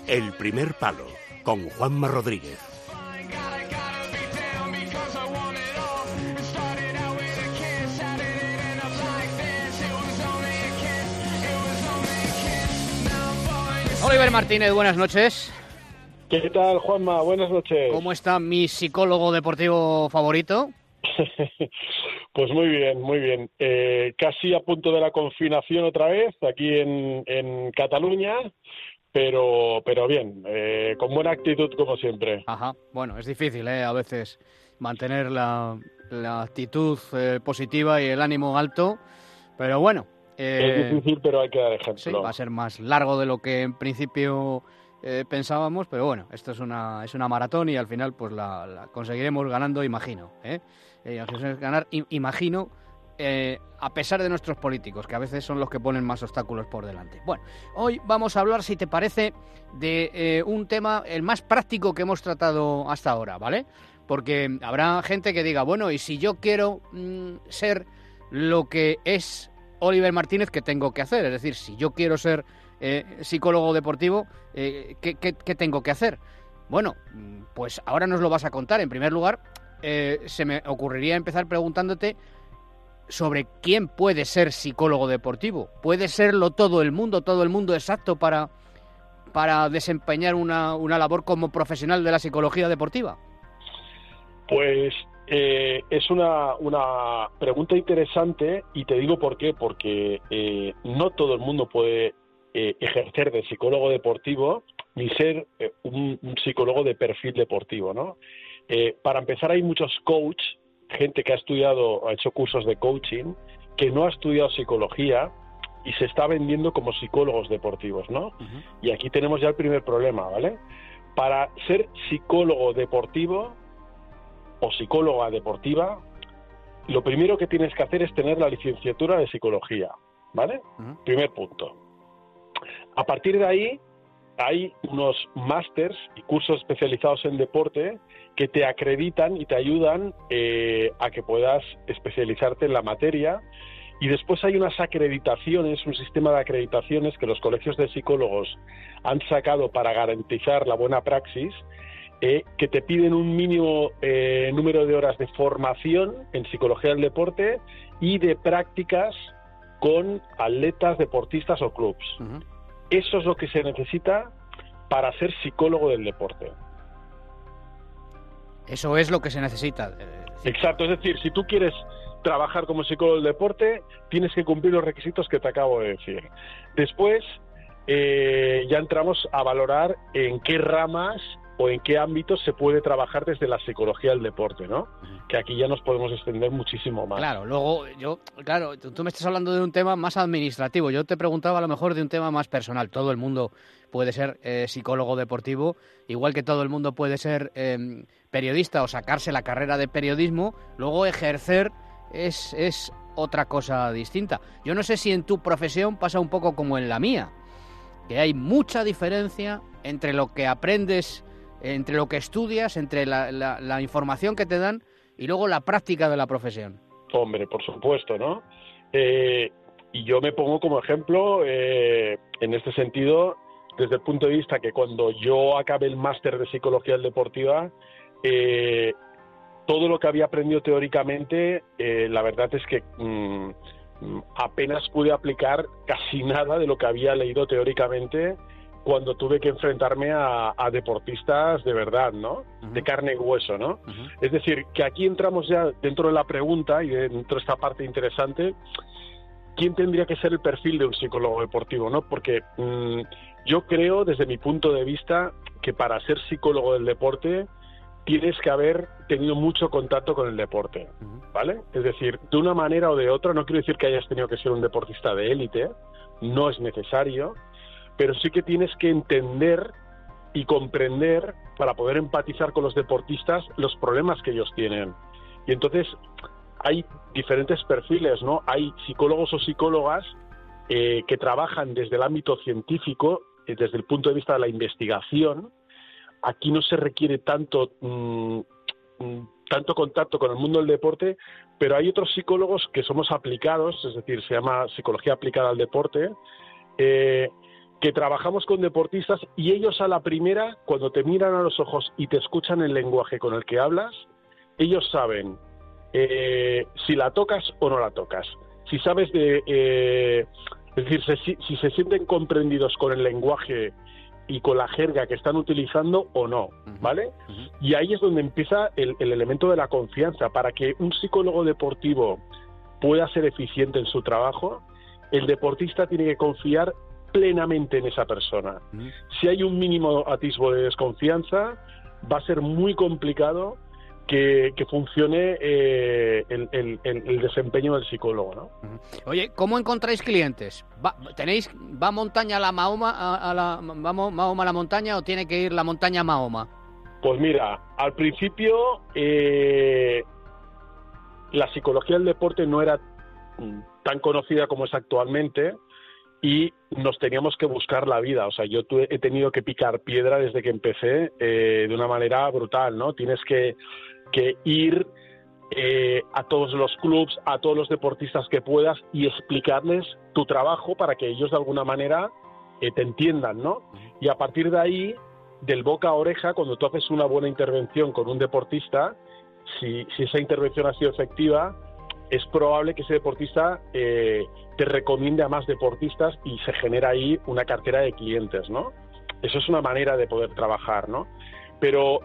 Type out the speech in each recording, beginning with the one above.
El primer palo, con Juanma Rodríguez. Oliver Martínez, buenas noches. ¿Qué tal, Juanma? Buenas noches. ¿Cómo está mi psicólogo deportivo favorito? Pues muy bien, muy bien. Casi a punto de la confinación otra vez, aquí en Cataluña, pero bien, con buena actitud como siempre. Ajá, bueno, es difícil, a veces mantener la actitud positiva y el ánimo alto, pero bueno. Es difícil, pero hay que dar ejemplo. Sí, va a ser más largo de lo que en principio pensábamos, pero bueno, esto es una maratón y al final pues la conseguiremos ganando, imagino. Ganar, imagino, a pesar de nuestros políticos, que a veces son los que ponen más obstáculos por delante. Bueno, hoy vamos a hablar, si te parece, de un tema, el más práctico que hemos tratado hasta ahora, ¿vale? Porque habrá gente que diga, bueno, y si yo quiero ser lo que es Oliver Martínez, ¿qué tengo que hacer? Es decir, si yo quiero ser psicólogo deportivo, ¿qué tengo que hacer? Bueno, pues ahora nos lo vas a contar. En primer lugar, se me ocurriría empezar preguntándote sobre quién puede ser psicólogo deportivo. ¿Puede serlo todo el mundo es apto para desempeñar una labor como profesional de la psicología deportiva? Pues es una pregunta interesante y te digo por qué, porque no todo el mundo puede ejercer de psicólogo deportivo ni ser un psicólogo de perfil deportivo, ¿no? Para empezar, hay muchos coach, gente que ha hecho cursos de coaching, que no ha estudiado psicología y se está vendiendo como psicólogos deportivos, ¿no? Uh-huh. Y aquí tenemos ya el primer problema, ¿vale? Para ser psicólogo deportivo o psicóloga deportiva, lo primero que tienes que hacer es tener la licenciatura de psicología, ¿vale? Uh-huh. Primer punto. A partir de ahí, hay unos másters y cursos especializados en deporte que te acreditan y te ayudan a que puedas especializarte en la materia. Y después hay unas acreditaciones, un sistema de acreditaciones que los colegios de psicólogos han sacado para garantizar la buena praxis, que te piden un mínimo número de horas de formación en psicología del deporte y de prácticas con atletas, deportistas o clubs. Uh-huh. Eso es lo que se necesita para ser psicólogo del deporte. Eso es lo que se necesita. Exacto, es decir, si tú quieres trabajar como psicólogo del deporte, tienes que cumplir los requisitos que te acabo de decir. Después, ya entramos a valorar en qué ramas o en qué ámbitos se puede trabajar desde la psicología del deporte, ¿no? Que aquí ya nos podemos extender muchísimo más. Claro, luego tú me estás hablando de un tema más administrativo. Yo te preguntaba a lo mejor de un tema más personal. Todo el mundo puede ser psicólogo deportivo, igual que todo el mundo puede ser periodista o sacarse la carrera de periodismo. Luego ejercer es otra cosa distinta. Yo no sé si en tu profesión pasa un poco como en la mía, que hay mucha diferencia entre lo que aprendes, entre lo que estudias, entre la información que te dan y luego la práctica de la profesión. Hombre, por supuesto, ¿no? Y yo me pongo como ejemplo en este sentido desde el punto de vista que cuando yo acabé el máster de psicología deportiva, todo lo que había aprendido teóricamente, la verdad es que apenas pude aplicar casi nada de lo que había leído teóricamente cuando tuve que enfrentarme a deportistas de verdad, ¿no? Uh-huh. De carne y hueso, ¿no? Uh-huh. Es decir, que aquí entramos ya dentro de la pregunta y dentro de esta parte interesante, ¿quién tendría que ser el perfil de un psicólogo deportivo, no? Porque yo creo, desde mi punto de vista, que para ser psicólogo del deporte tienes que haber tenido mucho contacto con el deporte, ¿vale? Es decir, de una manera o de otra, no quiero decir que hayas tenido que ser un deportista de élite, no es necesario, pero sí que tienes que entender y comprender, para poder empatizar con los deportistas, los problemas que ellos tienen. Y entonces hay diferentes perfiles, ¿no? Hay psicólogos o psicólogas que trabajan desde el ámbito científico, desde el punto de vista de la investigación. Aquí no se requiere tanto contacto con el mundo del deporte, pero hay otros psicólogos que somos aplicados, es decir, se llama psicología aplicada al deporte, que trabajamos con deportistas y ellos a la primera, cuando te miran a los ojos y te escuchan el lenguaje con el que hablas, ellos saben si la tocas o no la tocas. Si sabes es decir, si se sienten comprendidos con el lenguaje y con la jerga que están utilizando o no, ¿vale? Y ahí es donde empieza el elemento de la confianza. Para que un psicólogo deportivo pueda ser eficiente en su trabajo, el deportista tiene que confiar plenamente en esa persona. Si hay un mínimo atisbo de desconfianza, va a ser muy complicado que funcione el desempeño del psicólogo, ¿no? Oye, ¿cómo encontráis clientes? ¿Va montaña a Mahoma a la montaña o tiene que ir la montaña a Mahoma? Pues mira, al principio la psicología del deporte no era tan conocida como es actualmente y nos teníamos que buscar la vida. O sea, yo he tenido que picar piedra desde que empecé de una manera brutal, ¿no? Tienes que ir a todos los clubs, a todos los deportistas que puedas y explicarles tu trabajo para que ellos de alguna manera te entiendan, ¿no? Y a partir de ahí, del boca a oreja, cuando tú haces una buena intervención con un deportista, si esa intervención ha sido efectiva, es probable que ese deportista te recomiende a más deportistas y se genera ahí una cartera de clientes, ¿no? Eso es una manera de poder trabajar, ¿no? Pero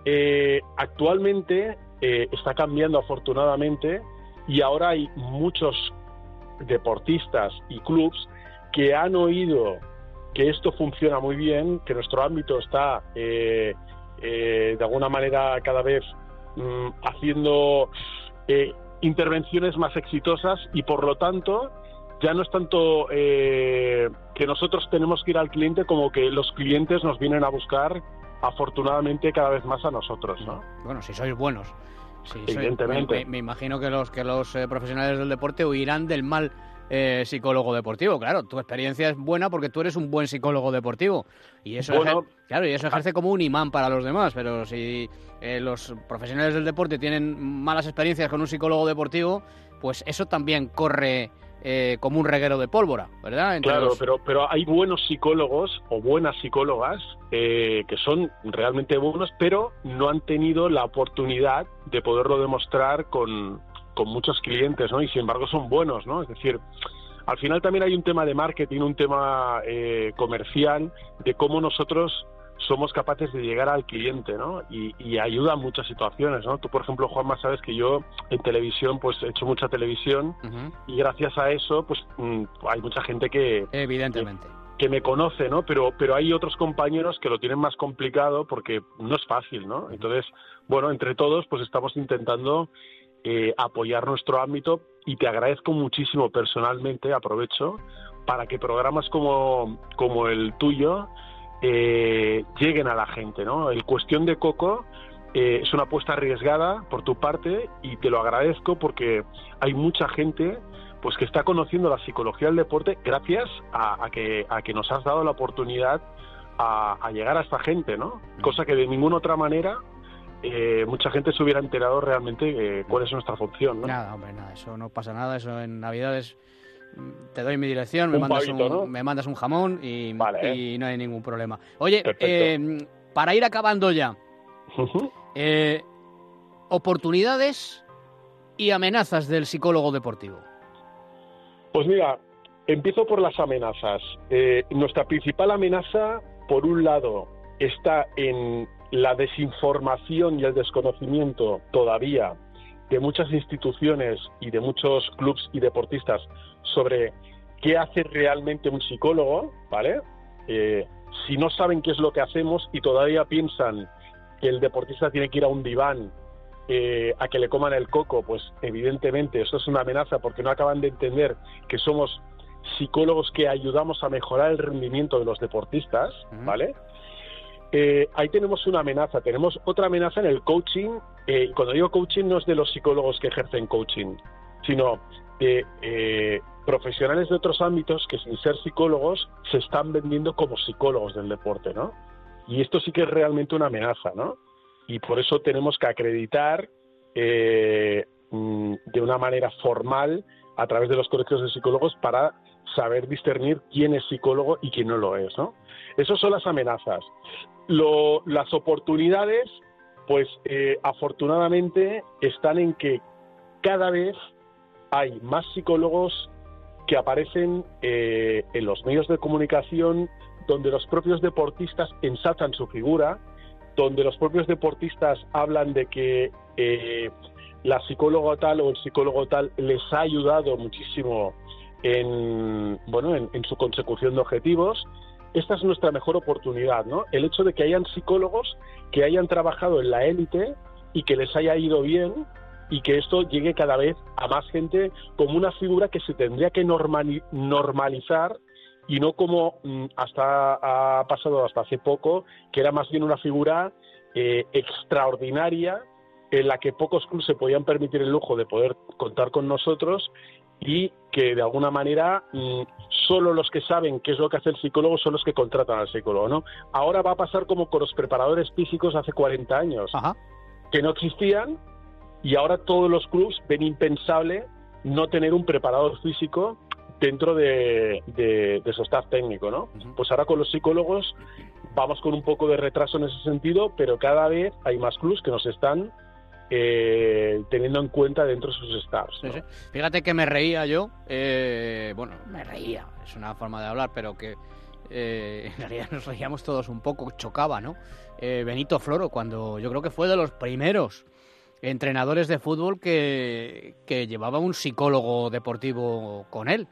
actualmente está cambiando afortunadamente y ahora hay muchos deportistas y clubs que han oído que esto funciona muy bien, que nuestro ámbito está de alguna manera cada vez haciendo intervenciones más exitosas y por lo tanto ya no es tanto que nosotros tenemos que ir al cliente como que los clientes nos vienen a buscar afortunadamente cada vez más a nosotros, ¿no? Bueno, si sois buenos. Evidentemente. Me imagino que los profesionales del deporte huirán del mal psicólogo deportivo. Claro, tu experiencia es buena porque tú eres un buen psicólogo deportivo y eso, y eso ejerce como un imán para los demás, pero si los profesionales del deporte tienen malas experiencias con un psicólogo deportivo, pues eso también corre como un reguero de pólvora, ¿verdad? Claro, pero hay buenos psicólogos o buenas psicólogas que son realmente buenos, pero no han tenido la oportunidad de poderlo demostrar con muchos clientes, ¿no? Y sin embargo son buenos, ¿no? Es decir, al final también hay un tema de marketing, un tema comercial, de cómo nosotros somos capaces de llegar al cliente, ¿no? Y ayuda en muchas situaciones, ¿no? Tú, por ejemplo, Juanma, sabes que yo en televisión, pues he hecho mucha televisión y gracias a eso, pues hay mucha gente que... Evidentemente. Que me conoce, ¿no? Pero hay otros compañeros que lo tienen más complicado porque no es fácil, ¿no? Entonces, bueno, entre todos, pues estamos intentando apoyar nuestro ámbito y te agradezco muchísimo personalmente, aprovecho, para que programas como el tuyo lleguen a la gente, ¿no? El Cuestión de Coco es una apuesta arriesgada por tu parte y te lo agradezco porque hay mucha gente pues que está conociendo la psicología del deporte gracias a que nos has dado la oportunidad a llegar a esta gente, ¿no? Cosa que de ninguna otra manera mucha gente se hubiera enterado realmente cuál es nuestra función, ¿no? Nada, hombre, nada, eso no pasa nada, eso en Navidades te doy mi dirección, me mandas un jamón y, vale, y no hay ningún problema. Oye, para ir acabando ya, oportunidades y amenazas del psicólogo deportivo. Pues mira, empiezo por las amenazas. Nuestra principal amenaza, por un lado, está en la desinformación y el desconocimiento todavía de muchas instituciones y de muchos clubs y deportistas sobre qué hace realmente un psicólogo, ¿vale? Si no saben qué es lo que hacemos y todavía piensan que el deportista tiene que ir a un diván a que le coman el coco, pues evidentemente eso es una amenaza porque no acaban de entender que somos psicólogos que ayudamos a mejorar el rendimiento de los deportistas, ¿vale? Ahí tenemos una amenaza. Tenemos otra amenaza en el coaching. Cuando digo coaching no es de los psicólogos que ejercen coaching, sino de profesionales de otros ámbitos que sin ser psicólogos se están vendiendo como psicólogos del deporte, ¿no? Y esto sí que es realmente una amenaza, ¿no? Y por eso tenemos que acreditar de una manera formal a través de los colegios de psicólogos para saber discernir quién es psicólogo y quién no lo es, ¿no? Esas son las amenazas. Las oportunidades, pues afortunadamente están en que cada vez hay más psicólogos que aparecen en los medios de comunicación, donde los propios deportistas ensalzan su figura, donde los propios deportistas hablan de que la psicóloga tal o el psicólogo tal les ha ayudado muchísimo en su consecución de objetivos. Esta es nuestra mejor oportunidad, ¿no? El hecho de que hayan psicólogos que hayan trabajado en la élite y que les haya ido bien, y que esto llegue cada vez a más gente como una figura que se tendría que normalizar, y no como ha pasado hasta hace poco, que era más bien una figura extraordinaria en la que pocos clubes se podían permitir el lujo de poder contar con nosotros, y que de alguna manera solo los que saben qué es lo que hace el psicólogo son los que contratan al psicólogo, ¿no? Ahora va a pasar como con los preparadores físicos hace 40 años, Ajá. que no existían, y ahora todos los clubes ven impensable no tener un preparador físico dentro de su staff técnico, ¿no? Uh-huh. Pues ahora con los psicólogos vamos con un poco de retraso en ese sentido, pero cada vez hay más clubes que nos están teniendo en cuenta dentro de sus staffs, ¿no? Sí, sí. Fíjate que me reía yo, me reía, es una forma de hablar, pero que en realidad nos reíamos todos un poco, chocaba, ¿no? Benito Floro, cuando yo creo que fue de los primeros entrenadores de fútbol que llevaba un psicólogo deportivo con él.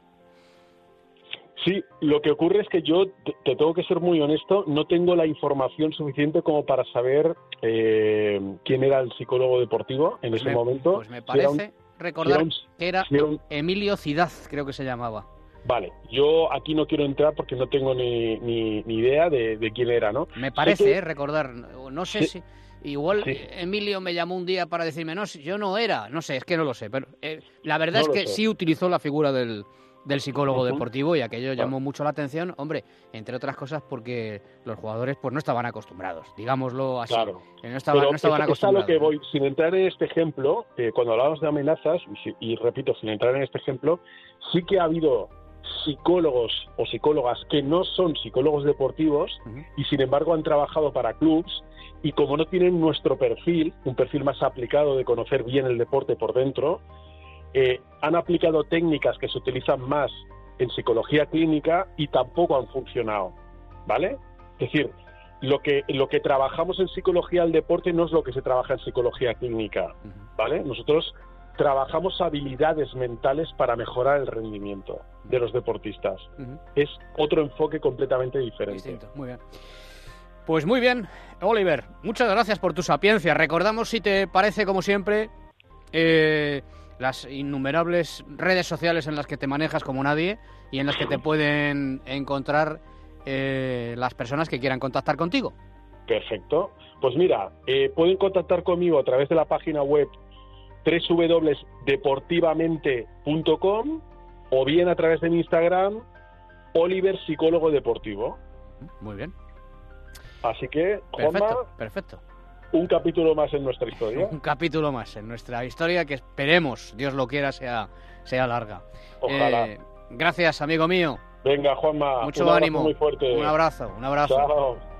Sí, lo que ocurre es que yo, te tengo que ser muy honesto, no tengo la información suficiente como para saber quién era el psicólogo deportivo en ese momento. Pues me parece recordar que era Emilio Cidaz, creo que se llamaba. Vale, yo aquí no quiero entrar porque no tengo ni idea de quién era, ¿no? Me parece recordar, no sé sí, si... Igual sí. Emilio me llamó un día para decirme, no, yo no era, no sé, es que no lo sé, pero la verdad es que sí utilizó la figura del psicólogo deportivo, y aquello llamó mucho la atención, hombre, entre otras cosas porque los jugadores pues no estaban acostumbrados, digámoslo así. Claro. No estaban acostumbrados. Es a lo que voy, sin entrar en este ejemplo, cuando hablamos de amenazas, y repito, sin entrar en este ejemplo, sí que ha habido psicólogos o psicólogas que no son psicólogos deportivos, uh-huh, y sin embargo han trabajado para clubs, y como no tienen nuestro perfil, un perfil más aplicado de conocer bien el deporte por dentro, han aplicado técnicas que se utilizan más en psicología clínica y tampoco han funcionado, ¿vale? Es decir, lo que trabajamos en psicología del deporte no es lo que se trabaja en psicología clínica, ¿vale? Nosotros trabajamos habilidades mentales para mejorar el rendimiento de los deportistas. Uh-huh. Es otro enfoque completamente diferente. Distinto, muy bien. Pues muy bien, Oliver, muchas gracias por tu sapiencia. Recordamos, si te parece, como siempre, las innumerables redes sociales en las que te manejas como nadie y en las que te pueden encontrar las personas que quieran contactar contigo. Perfecto. Pues mira, pueden contactar conmigo a través de la página web www.deportivamente.com, o bien a través de mi Instagram, Oliver Psicólogo Deportivo. Muy bien. Así que, Juanma, perfecto. Un capítulo más en nuestra historia. Un capítulo más en nuestra historia que esperemos, Dios lo quiera, sea larga. Ojalá. Gracias, amigo mío. Venga, Juanma. Mucho ánimo. Muy fuerte. Un abrazo. Chao.